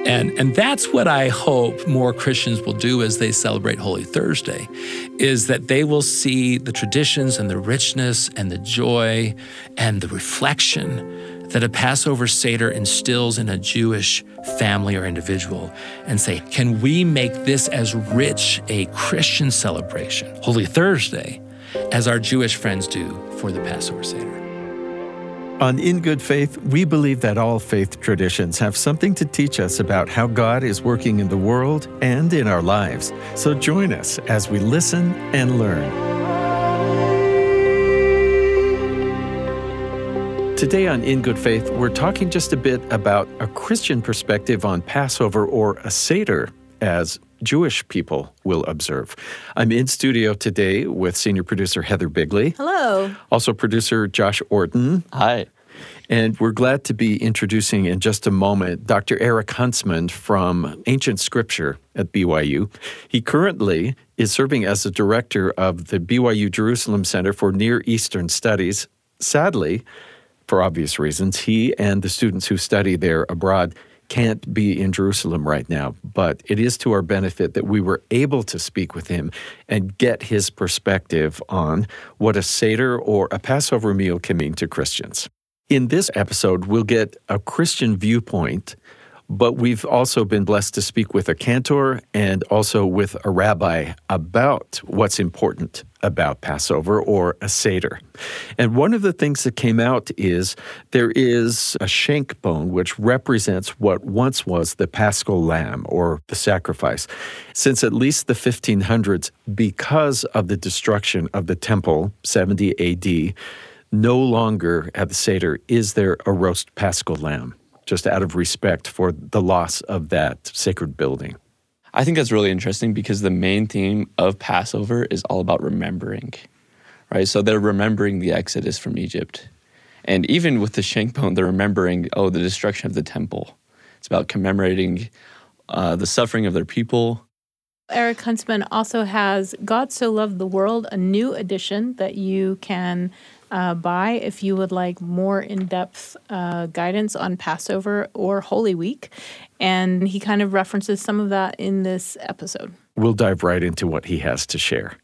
And that's what I hope more Christians will do as they celebrate Holy Thursday, is that they will see the traditions and the richness and the joy and the reflection that a Passover Seder instills in a Jewish family or individual, and say, can we make this as rich a Christian celebration, Holy Thursday, as our Jewish friends do for the Passover Seder? On In Good Faith, we believe that all faith traditions have something to teach us about how God is working in the world and in our lives. So join us as we listen and learn. Today on In Good Faith, we're talking just a bit about a Christian perspective on Passover, or a Seder, as Jewish people will observe. I'm in studio today with senior producer Heather Bigley. Hello. Also producer Josh Orton. Hi. And we're glad to be introducing in just a moment Dr. Eric Huntsman from Ancient Scripture at BYU. He currently is serving as the director of the BYU Jerusalem Center for Near Eastern Studies. Sadly, for obvious reasons, he and the students who study there abroad can't be in Jerusalem right now, but it is to our benefit that we were able to speak with him and get his perspective on what a Seder or a Passover meal can mean to Christians. In this episode, we'll get a Christian viewpoint, but we've also been blessed to speak with a cantor and also with a rabbi about what's important about Passover or a Seder. And one of the things that came out is there is a shank bone, which represents what once was the Paschal lamb or the sacrifice. Since at least the 1500s, because of the destruction of the temple, 70 AD, no longer at the Seder is there a roast Paschal lamb, just out of respect for the loss of that sacred building. I think that's really interesting because the main theme of Passover is all about remembering, right? So they're remembering the Exodus from Egypt. And even with the shank bone, they're remembering, the destruction of the temple. It's about commemorating the suffering of their people. Eric Huntsman also has God So Loved the World, a new edition that you can buy if you would like more in-depth guidance on Passover or Holy Week. And he kind of references some of that in this episode. We'll dive right into what he has to share.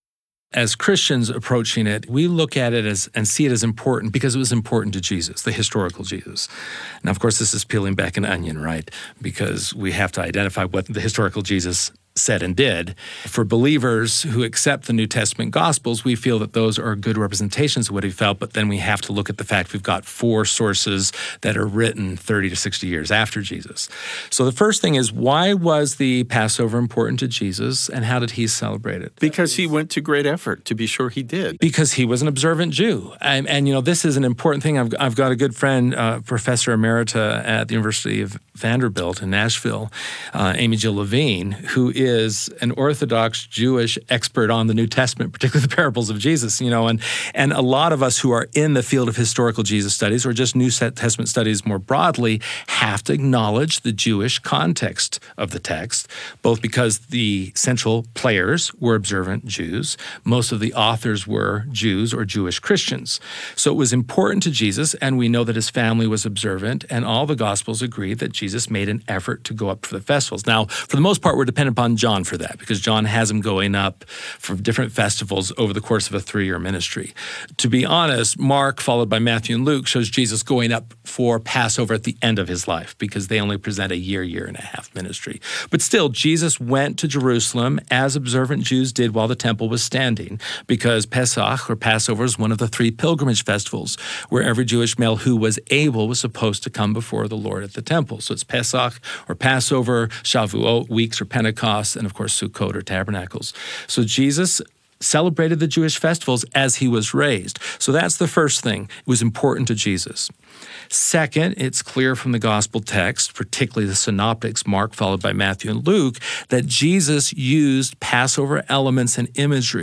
As Christians approaching it, we look at it as and see it as important because it was important to Jesus, the historical Jesus. Now, of course, this is peeling back an onion, right? Because we have to identify what the historical Jesus said and did. For believers who accept the New Testament Gospels, we feel that those are good representations of what he felt, but then we have to look at the fact we've got 4 sources that are written 30 to 60 years after Jesus. So the first thing is, why was the Passover important to Jesus, and how did he celebrate it? Because he went to great effort, to be sure he did. Because he was an observant Jew. And this is an important thing. I've got a good friend, Professor Emerita at the University of Vanderbilt in Nashville, Amy Jill Levine, who is an Orthodox Jewish expert on the New Testament, particularly the parables of Jesus, and a lot of us who are in the field of historical Jesus studies or just New Testament studies more broadly have to acknowledge the Jewish context of the text, both because the central players were observant Jews, most of the authors were Jews or Jewish Christians. So it was important to Jesus, and we know that his family was observant, and all the Gospels agree that Jesus made an effort to go up for the festivals. Now, for the most part, we're dependent upon John for that, because John has him going up for different festivals over the course of a 3-year ministry. To be honest, Mark, followed by Matthew and Luke, shows Jesus going up for Passover at the end of his life, because they only present a year and a half ministry. But still, Jesus went to Jerusalem as observant Jews did while the temple was standing, because Pesach, or Passover, is one of the 3 pilgrimage festivals where every Jewish male who was able was supposed to come before the Lord at the temple. So it's Pesach or Passover, Shavuot, weeks or Pentecost, and of course Sukkot or Tabernacles. So Jesus celebrated the Jewish festivals as he was raised. So that's the first thing. It was important to Jesus. Second, it's clear from the gospel text, particularly the synoptics, Mark followed by Matthew and Luke, that Jesus used Passover elements and imagery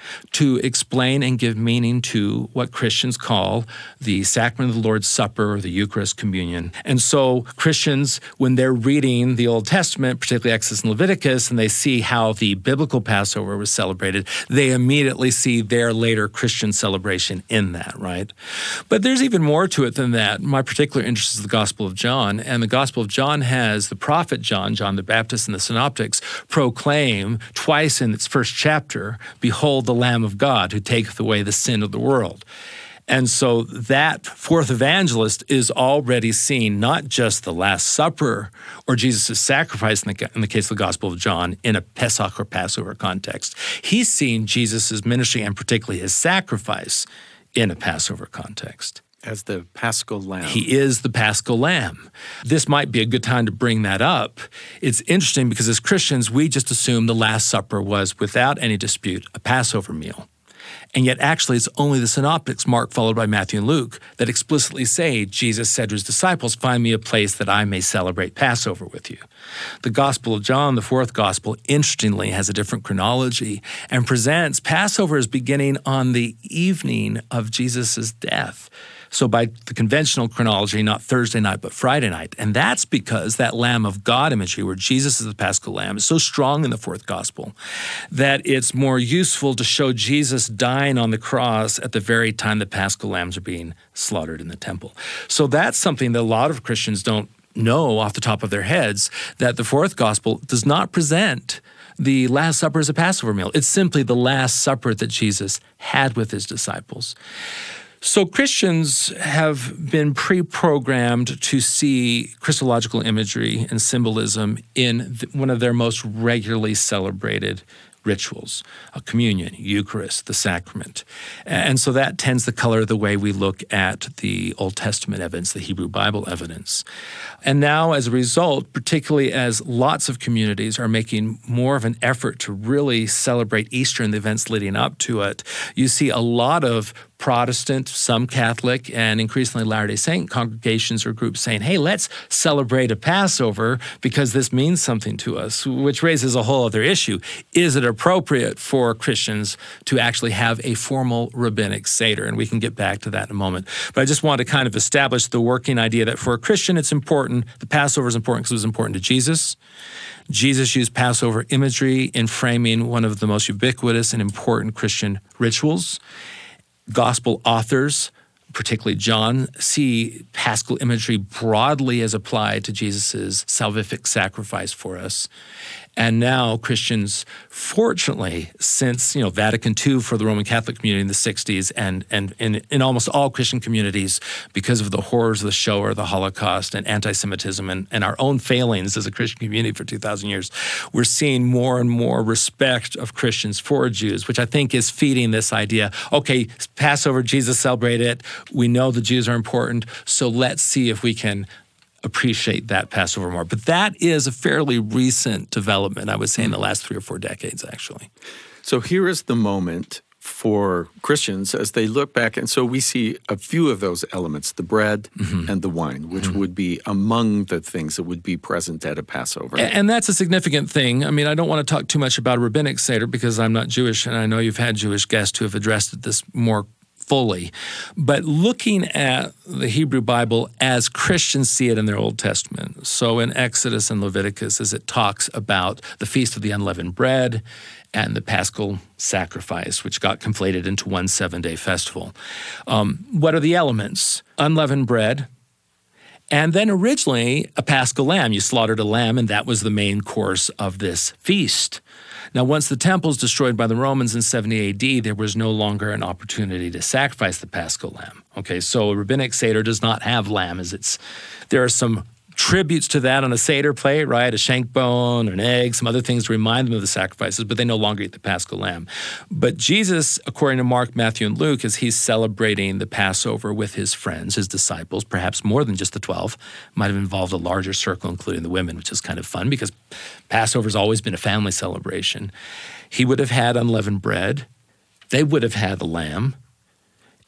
to explain and give meaning to what Christians call the sacrament of the Lord's Supper or the Eucharist, communion. And so Christians, when they're reading the Old Testament, particularly Exodus and Leviticus, and they see how the biblical Passover was celebrated, they immediately see their later Christian celebration in that, right? But there's even more to it than that. My particular interest is the Gospel of John, and the Gospel of John has the prophet John the Baptist, and the Synoptics proclaim twice in its first chapter, "Behold the Lamb of God who taketh away the sin of the world." And so that fourth evangelist is already seeing not just the Last Supper or Jesus' sacrifice in the case of the Gospel of John in a Pesach or Passover context. He's seeing Jesus' ministry and particularly his sacrifice in a Passover context. As the Paschal Lamb. He is the Paschal Lamb. This might be a good time to bring that up. It's interesting because as Christians, we just assume the Last Supper was, without any dispute, a Passover meal. And yet actually it's only the Synoptics, Mark followed by Matthew and Luke, that explicitly say Jesus said to his disciples, "Find me a place that I may celebrate Passover with you." The Gospel of John, the fourth Gospel, interestingly has a different chronology and presents Passover as beginning on the evening of Jesus' death. So by the conventional chronology, not Thursday night, but Friday night. And that's because that Lamb of God imagery, where Jesus is the Paschal Lamb, is so strong in the fourth Gospel that it's more useful to show Jesus dying on the cross at the very time the Paschal lambs are being slaughtered in the temple. So that's something that a lot of Christians don't know off the top of their heads, that the fourth Gospel does not present the Last Supper as a Passover meal. It's simply the Last Supper that Jesus had with his disciples. So Christians have been pre-programmed to see Christological imagery and symbolism in one of their most regularly celebrated rituals, communion, Eucharist, the sacrament. And so that tends to color the way we look at the Old Testament evidence, the Hebrew Bible evidence. And now as a result, particularly as lots of communities are making more of an effort to really celebrate Easter and the events leading up to it, you see a lot of Protestant, some Catholic, and increasingly Latter-day Saint congregations or groups saying, hey, let's celebrate a Passover because this means something to us, which raises a whole other issue. Is it appropriate for Christians to actually have a formal rabbinic Seder? And we can get back to that in a moment. But I just want to kind of establish the working idea that for a Christian, it's important. The Passover is important because it was important to Jesus. Jesus used Passover imagery in framing one of the most ubiquitous and important Christian rituals. Gospel authors, particularly John, see Paschal imagery broadly as applied to Jesus' salvific sacrifice for us. And now Christians, fortunately, since Vatican II for the Roman Catholic community in the 60s and in almost all Christian communities, because of the horrors of the Shoah, the Holocaust, and anti-Semitism, and our own failings as a Christian community for 2,000 years, we're seeing more and more respect of Christians for Jews, which I think is feeding this idea, okay, Passover, Jesus celebrated it, we know the Jews are important, so let's see if we can appreciate that Passover more. But that is a fairly recent development, I would say, in the last 3 or 4 decades, actually. So here is the moment for Christians as they look back. And so we see a few of those elements, the bread and the wine, which would be among the things that would be present at a Passover. And that's a significant thing. I mean, I don't want to talk too much about rabbinic Seder because I'm not Jewish, and I know you've had Jewish guests who have addressed this more fully. But looking at the Hebrew Bible as Christians see it in their Old Testament, so in Exodus and Leviticus, as it talks about the Feast of the Unleavened Bread and the Paschal sacrifice, which got conflated into one 7-day festival. What are the elements? Unleavened bread, and then originally a Paschal lamb. You slaughtered a lamb, and that was the main course of this feast. Now, once the temple was destroyed by the Romans in 70 AD, there was no longer an opportunity to sacrifice the Paschal lamb. Okay, so a rabbinic Seder does not have lamb there are some tributes to that on a Seder plate, right? A shank bone, an egg, some other things to remind them of the sacrifices, but they no longer eat the Paschal lamb. But Jesus, according to Mark, Matthew, and Luke, as he's celebrating the Passover with his friends, his disciples, perhaps more than just the 12, might have involved a larger circle, including the women, which is kind of fun because Passover's always been a family celebration. He would have had unleavened bread. They would have had the lamb.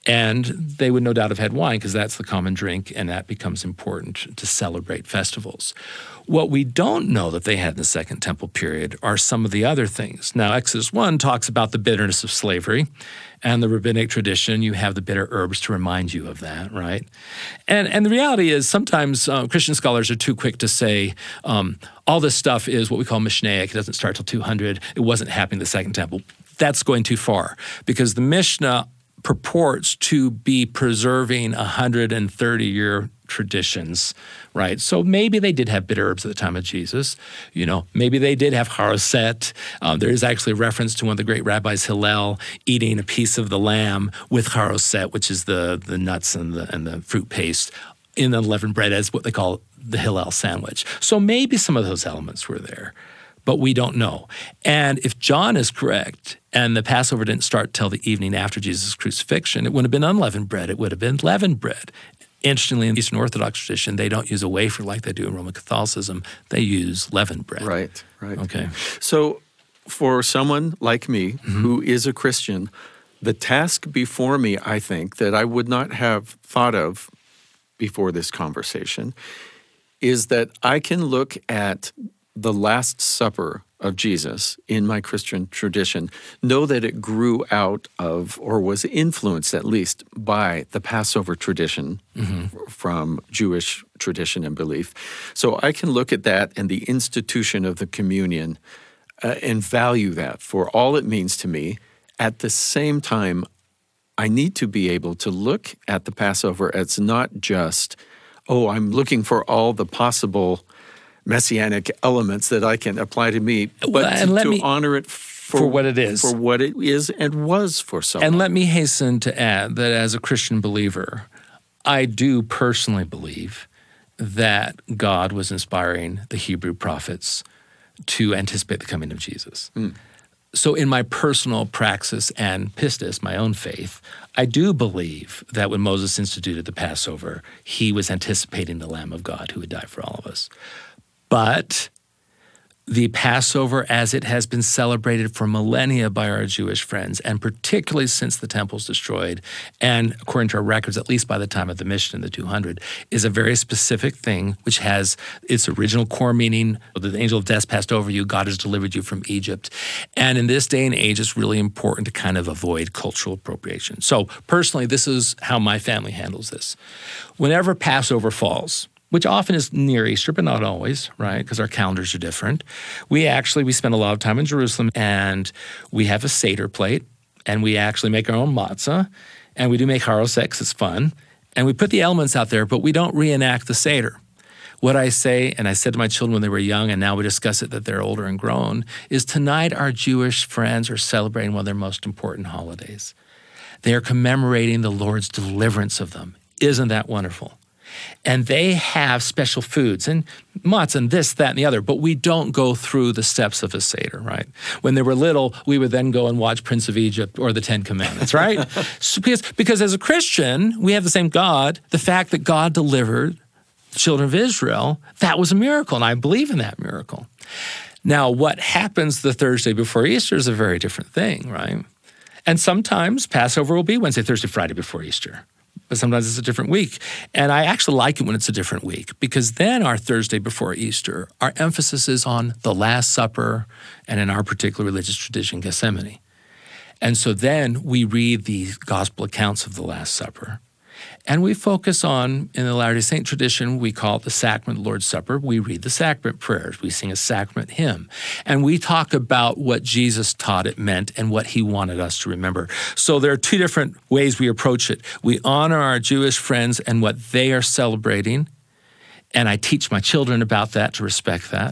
And they would no doubt have had wine because that's the common drink, and that becomes important to celebrate festivals. What we don't know that they had in the Second Temple period are some of the other things. Now, Exodus 1 talks about the bitterness of slavery, and the rabbinic tradition, you have the bitter herbs to remind you of that, right? And the reality is sometimes Christian scholars are too quick to say all this stuff is what we call Mishnaic. It doesn't start till 200. It wasn't happening in the Second Temple. That's going too far because the Mishnah purports to be preserving 130-year traditions, right? So maybe they did have bitter herbs at the time of Jesus. Maybe they did have haroset. There is actually a reference to one of the great rabbis, Hillel, eating a piece of the lamb with haroset, which is the nuts and the fruit paste, in unleavened bread as what they call the Hillel sandwich. So maybe some of those elements were there, but we don't know. And if John is correct, and the Passover didn't start till the evening after Jesus' crucifixion, it wouldn't have been unleavened bread. It would have been leavened bread. Interestingly, in the Eastern Orthodox tradition, they don't use a wafer like they do in Roman Catholicism. They use leavened bread. Right. Okay. So for someone like me who is a Christian, the task before me, I think, that I would not have thought of before this conversation is that I can look at the Last Supper of Jesus in my Christian tradition, know that it grew out of, or was influenced at least, by the Passover tradition from Jewish tradition and belief. So I can look at that and the institution of the communion and value that for all it means to me. At the same time, I need to be able to look at the Passover as not just, I'm looking for all the possible messianic elements that I can apply to me, but to honor it for what it is. For what it is and was for someone. And let me hasten to add that as a Christian believer, I do personally believe that God was inspiring the Hebrew prophets to anticipate the coming of Jesus. So in my personal praxis and pistis, my own faith, I do believe that when Moses instituted the Passover, he was anticipating the Lamb of God who would die for all of us. But the Passover, as it has been celebrated for millennia by our Jewish friends, and particularly since the temple's destroyed, and according to our records, at least by the time of the Mishnah in the 200, is a very specific thing which has its original core meaning. The angel of death passed over you, God has delivered you from Egypt. And in this day and age, it's really important to kind of avoid cultural appropriation. So personally, this is how my family handles this. Whenever Passover falls, which often is near Easter, but not always, right? Because our calendars are different. We spend a lot of time in Jerusalem, and we have a Seder plate, and we actually make our own matzah, and we do make haroset, it's fun, and we put the elements out there, but we don't reenact the Seder. What I say, and I said to my children when they were young, and now we discuss it that they're older and grown, is tonight our Jewish friends are celebrating one of their most important holidays. They are commemorating the Lord's deliverance of them. Isn't that wonderful? And they have special foods and matzah and this, that, and the other, but we don't go through the steps of a Seder, right? When they were little, we would then go and watch Prince of Egypt or the Ten Commandments, right? because as a Christian, we have the same God. The fact that God delivered the children of Israel, that was a miracle, and I believe in that miracle. Now, what happens the Thursday before Easter is a very different thing, right? And sometimes Passover will be Wednesday, Thursday, Friday before Easter. But sometimes it's a different week. And I actually like it when it's a different week because then our Thursday before Easter, our emphasis is on the Last Supper and in our particular religious tradition, Gethsemane. And so then we read the gospel accounts of the Last Supper. And we focus on, in the Latter-day Saint tradition, we call it the sacrament, Lord's Supper. We read the sacrament prayers. We sing a sacrament hymn. And we talk about what Jesus taught it meant and what he wanted us to remember. So there are two different ways we approach it. We honor our Jewish friends and what they are celebrating. And I teach my children about that, to respect that.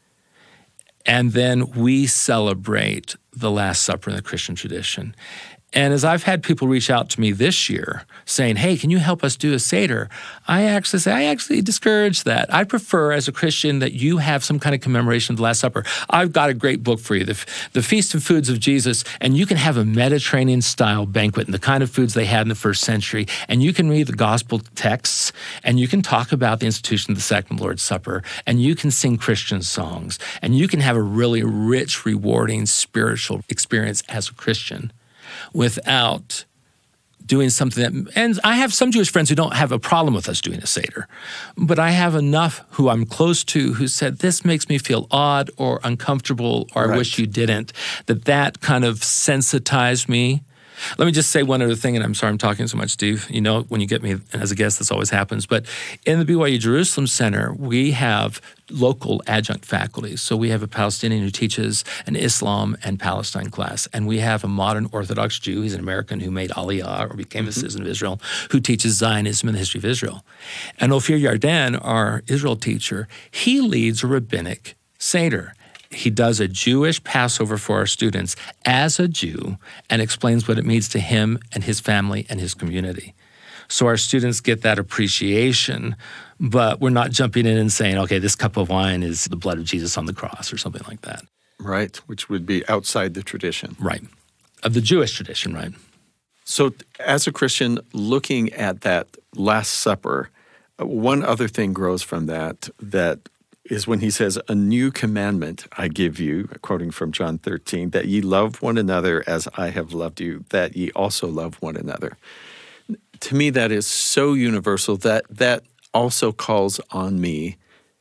And then we celebrate the Last Supper in the Christian tradition. And as I've had people reach out to me this year saying, hey, can you help us do a Seder? I actually discourage that. I prefer as a Christian that you have some kind of commemoration of the Last Supper. I've got a great book for you, The Feast and Foods of Jesus, and you can have a Mediterranean-style banquet and the kind of foods they had in the first century, and you can read the gospel texts, and you can talk about the institution of the Sacrament Lord's Supper, and you can sing Christian songs, and you can have a really rich, rewarding spiritual experience as a Christian without doing something that, and I have some Jewish friends who don't have a problem with us doing a Seder, but I have enough who I'm close to who said, this makes me feel odd or uncomfortable, or I wish you didn't, that kind of sensitized me. Let me just say one other thing, and I'm sorry I'm talking so much, Steve. You know, when you get me as a guest, this always happens. But in the BYU Jerusalem Center, we have local adjunct faculty. So we have a Palestinian who teaches an Islam and Palestine class, and we have a modern Orthodox Jew, he's an American who made Aliyah or became a citizen of Israel, who teaches Zionism and the history of Israel. And Ophir Yarden, our Israel teacher, he leads a rabbinic Seder. He does a Jewish Passover for our students as a Jew and explains what it means to him and his family and his community. So our students get that appreciation, but we're not jumping in and saying, okay, this cup of wine is the blood of Jesus on the cross or something like that. Right, which would be outside the tradition. Right, of the Jewish tradition, right. So as a Christian, looking at that Last Supper, one other thing grows from that is when he says, a new commandment I give you, quoting from John 13, that ye love one another as I have loved you, that ye also love one another. To me, that is so universal that also calls on me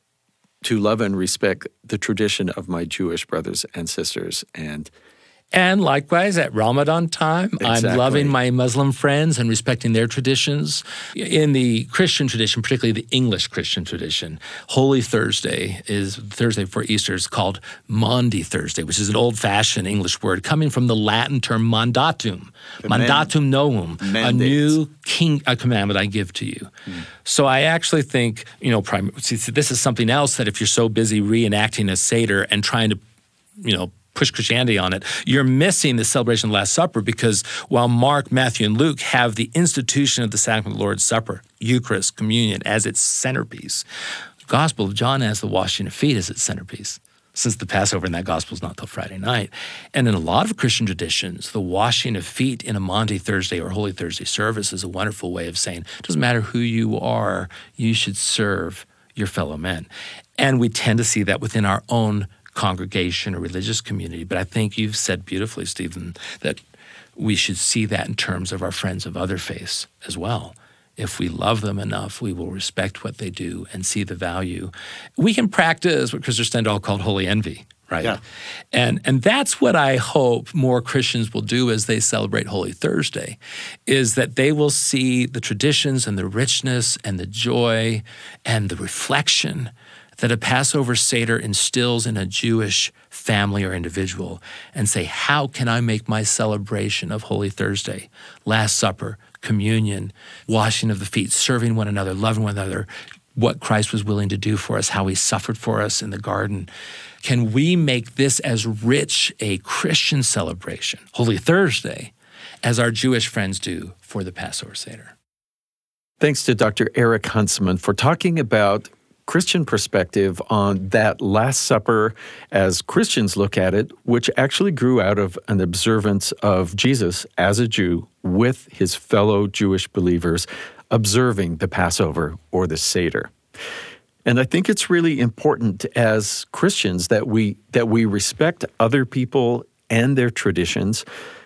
to love and respect the tradition of my Jewish brothers and sisters. And likewise, at Ramadan time, Exactly. I'm loving my Muslim friends and respecting their traditions. In the Christian tradition, particularly the English Christian tradition, Holy Thursday is Thursday before Easter is called Maundy Thursday, which is an old-fashioned English word coming from the Latin term mandatum, mandatum novum, a new commandment I give to you. So I actually think, this is something else that if you're so busy reenacting a Seder and trying to, push Christianity on it, you're missing the celebration of the Last Supper, because while Mark, Matthew, and Luke have the institution of the sacrament of the Lord's Supper, Eucharist, communion, as its centerpiece, the Gospel of John has the washing of feet as its centerpiece, since the Passover in that Gospel is not till Friday night. And in a lot of Christian traditions, the washing of feet in a Maundy Thursday or Holy Thursday service is a wonderful way of saying, it doesn't matter who you are, you should serve your fellow men. And we tend to see that within our own congregation or religious community. But I think you've said beautifully, Stephen, that we should see that in terms of our friends of other faiths as well. If we love them enough, we will respect what they do and see the value. We can practice what Christopher Stendahl called holy envy, right? Yeah. And that's what I hope more Christians will do as they celebrate Holy Thursday, is that they will see the traditions and the richness and the joy and the reflection that a Passover Seder instills in a Jewish family or individual, and say, how can I make my celebration of Holy Thursday, Last Supper, communion, washing of the feet, serving one another, loving one another, what Christ was willing to do for us, how he suffered for us in the garden. Can we make this as rich a Christian celebration, Holy Thursday, as our Jewish friends do for the Passover Seder? Thanks to Dr. Eric Huntsman for talking about Christian perspective on that Last Supper as Christians look at it, which actually grew out of an observance of Jesus as a Jew with his fellow Jewish believers observing the Passover or the Seder. And I think it's really important as Christians that we respect other people and their traditions.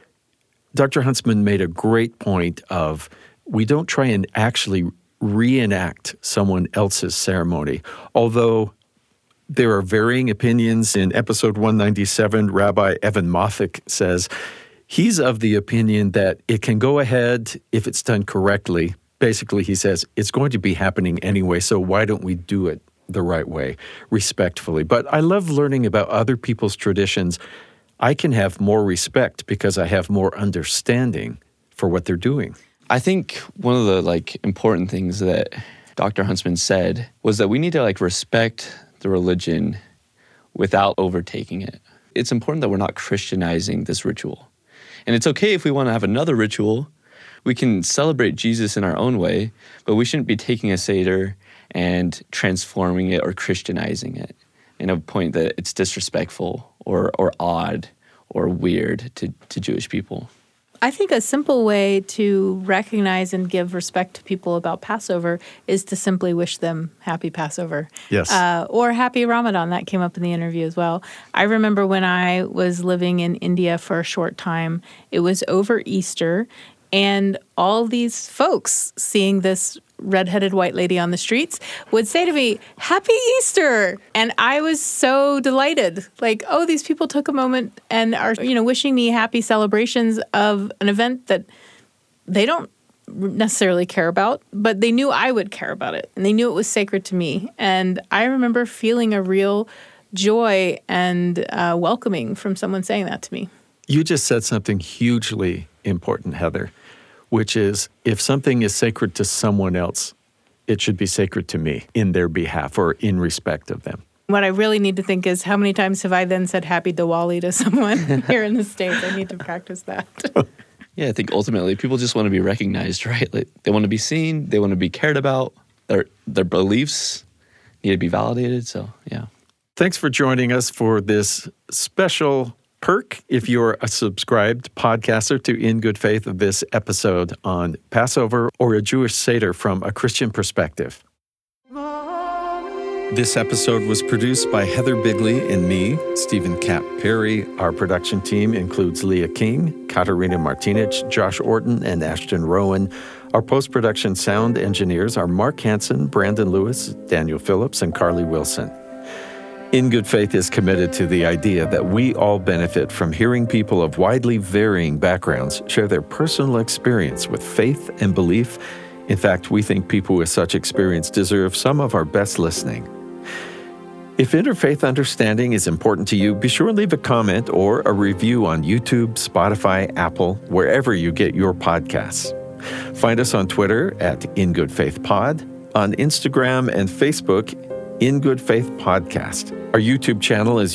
Dr. Huntsman made a great point of we don't try and actually reenact someone else's ceremony. Although there are varying opinions. In episode 197, Rabbi Evan Moffick says he's of the opinion that it can go ahead if it's done correctly. Basically, he says it's going to be happening anyway, so why don't we do it the right way, respectfully? But I love learning about other people's traditions. I can have more respect because I have more understanding for what they're doing. I think one of the important things that Dr. Huntsman said was that we need to respect the religion without overtaking it. It's important that we're not Christianizing this ritual. And it's okay if we want to have another ritual. We can celebrate Jesus in our own way, but we shouldn't be taking a Seder and transforming it or Christianizing it in a point that it's disrespectful or odd or weird to Jewish people. I think a simple way to recognize and give respect to people about Passover is to simply wish them happy Passover. Yes. Or happy Ramadan. That came up in the interview as well. I remember when I was living in India for a short time, it was over Easter, And all these folks seeing this redheaded white lady on the streets would say to me, "Happy Easter." And I was so delighted. Like, oh, these people took a moment and are, wishing me happy celebrations of an event that they don't necessarily care about, but they knew I would care about it. And they knew it was sacred to me. And I remember feeling a real joy and welcoming from someone saying that to me. You just said something hugely important, Heather, which is if something is sacred to someone else, it should be sacred to me in their behalf or in respect of them. What I really need to think is how many times have I then said Happy Diwali to someone here in the States? I need to practice that. Yeah, I think ultimately people just want to be recognized, right? Like, they want to be seen, they want to be cared about, their beliefs need to be validated, so yeah. Thanks for joining us for this special perk, if you're a subscribed podcaster to In Good Faith, of this episode on Passover or a Jewish Seder from a Christian perspective. This episode was produced by Heather Bigley and me, Stephen Kapp Perry. Our production team includes Leah King, Katarina Martinich, Josh Orton, and Ashton Rowan. Our post-production sound engineers are Mark Hansen, Brandon Lewis, Daniel Phillips, and Carly Wilson. In Good Faith is committed to the idea that we all benefit from hearing people of widely varying backgrounds share their personal experience with faith and belief. In fact, we think people with such experience deserve some of our best listening. If interfaith understanding is important to you, be sure and leave a comment or a review on YouTube, Spotify, Apple, wherever you get your podcasts. Find us on Twitter at In Good Faith Pod, on Instagram and Facebook, In Good Faith Podcast. Our YouTube channel is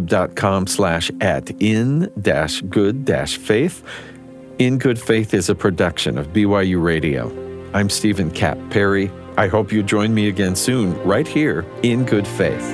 youtube.com/@in-good-faith. In Good Faith is a production of BYU Radio. I'm Stephen Kapp Perry. I hope you join me again soon, right here in Good Faith.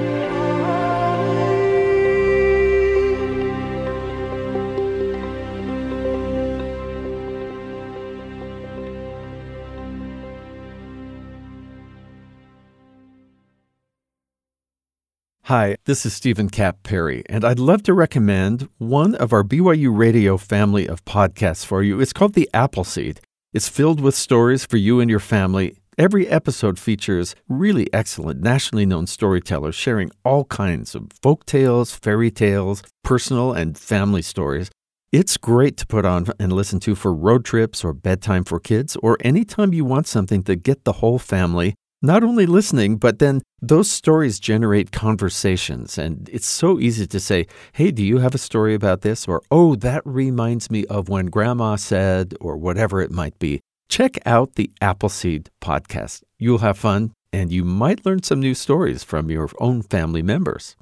Hi, this is Stephen Kapp Perry, and I'd love to recommend one of our BYU Radio family of podcasts for you. It's called The Appleseed. It's filled with stories for you and your family. Every episode features really excellent, nationally known storytellers sharing all kinds of folk tales, fairy tales, personal and family stories. It's great to put on and listen to for road trips or bedtime for kids, or anytime you want something to get the whole family not only listening, but then those stories generate conversations. And it's so easy to say, hey, do you have a story about this? Or, oh, that reminds me of when Grandma said, or whatever it might be. Check out the Appleseed podcast. You'll have fun, and you might learn some new stories from your own family members.